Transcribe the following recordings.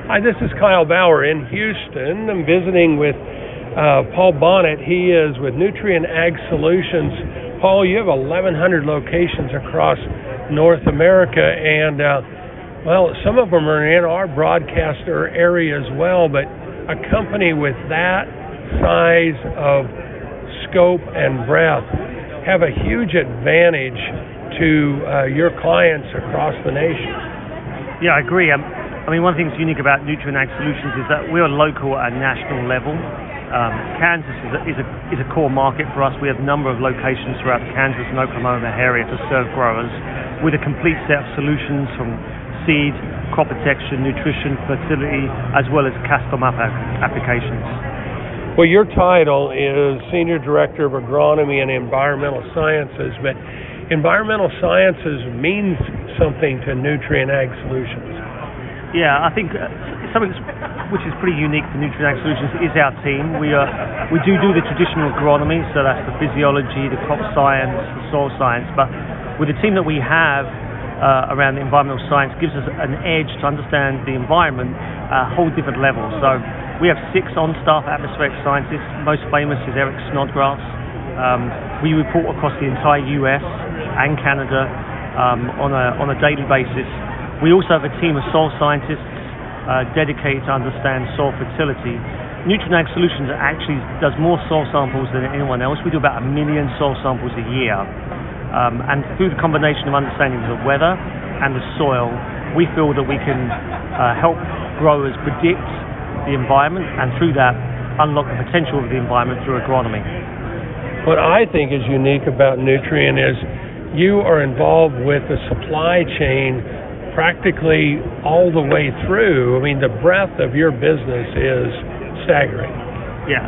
Hi, this is Kyle Bauer in Houston. I'm visiting with Paul Bonnet. He is with Nutrien Ag Solutions. Paul, you have 1,100 locations across North America, and some of them are in our broadcaster area as well, but a company with that size of scope and breadth have a huge advantage to your clients across the nation. Yeah, I agree. One of the things unique about Nutrien Ag Solutions is that we're local at national level. Kansas is a core market for us. We have a number of locations throughout the Kansas and Oklahoma area to serve growers with a complete set of solutions from seed, crop protection, nutrition, fertility, as well as custom applications. Well, your title is Senior Director of Agronomy and Environmental Sciences, but environmental sciences means something to Nutrien Ag Solutions. Yeah, I think something which is pretty unique to Nutrien Ag Solutions is our team. We do the traditional agronomy, so that's the physiology, the crop science, the soil science, but with the team that we have around the environmental science gives us an edge to understand the environment at a whole different level. So we have 6 on-staff atmospheric scientists. Most famous is Eric Snodgrass. We report across the entire US and Canada on a daily basis. We also have a team of soil scientists dedicated to understand soil fertility. Nutrien Ag Solutions actually does more soil samples than anyone else. We do about 1 million soil samples a year. And through the combination of understanding the weather and the soil, we feel that we can help growers predict the environment and through that unlock the potential of the environment through agronomy. What I think is unique about Nutrien is you are involved with the supply chain practically all the way through. I mean, the breadth of your business is staggering. Yeah.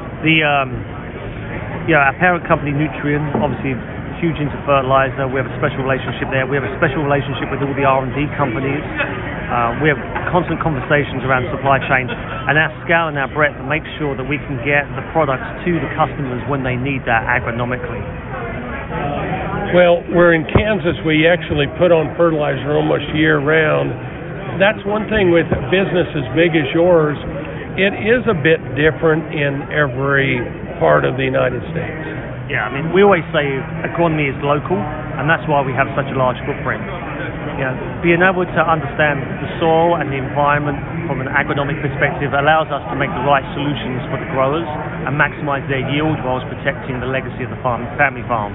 Our parent company, Nutrien, obviously huge into fertilizer. We have a special relationship there. We have a special relationship with all the R&D companies. We have constant conversations around supply chain, and our scale and our breadth to make sure that we can get the products to the customers when they need that agronomically. Well, we're in Kansas. We actually put on fertilizer almost year-round. That's one thing with a business as big as yours. It is a bit different in every part of the United States. Yeah, we always say agronomy is local, and that's why we have such a large footprint. Being able to understand the soil and the environment from an agronomic perspective allows us to make the right solutions for the growers and maximize their yield whilst protecting the legacy of the family farm.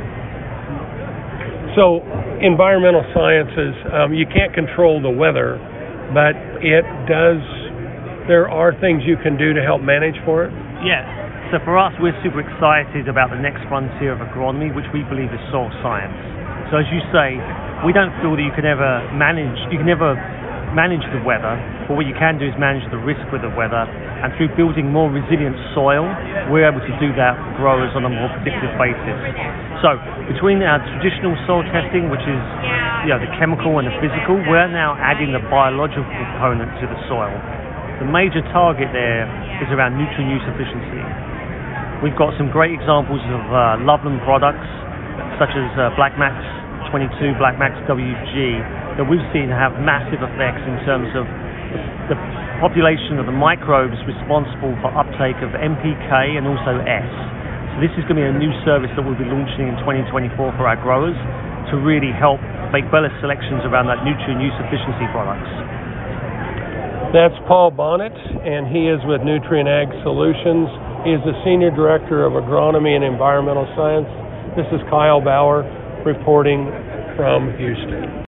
So, environmental sciences, you can't control the weather, but there are things you can do to help manage for it? Yes. So for us, we're super excited about the next frontier of agronomy, which we believe is soil science. So as you say, we don't feel that you can ever manage the weather, but what you can do is manage the risk with the weather, and through building more resilient soil, we're able to do that for growers on a more predictive basis. So between our traditional soil testing, which is the chemical and the physical, we're now adding the biological component to the soil. The major target there is around nutrient use efficiency. We've got some great examples of Loveland products, such as Black Max 22, Black Max WG, that we've seen have massive effects in terms of the population of the microbes responsible for uptake of NPK and also S. So this is going to be a new service that we'll be launching in 2024 for our growers to really help make better selections around that nutrient use efficiency products. That's Paul Bonnet, and he is with Nutrien Ag Solutions. He is the Senior Director of Agronomy and Environmental Science. This is Kyle Bauer reporting from Houston.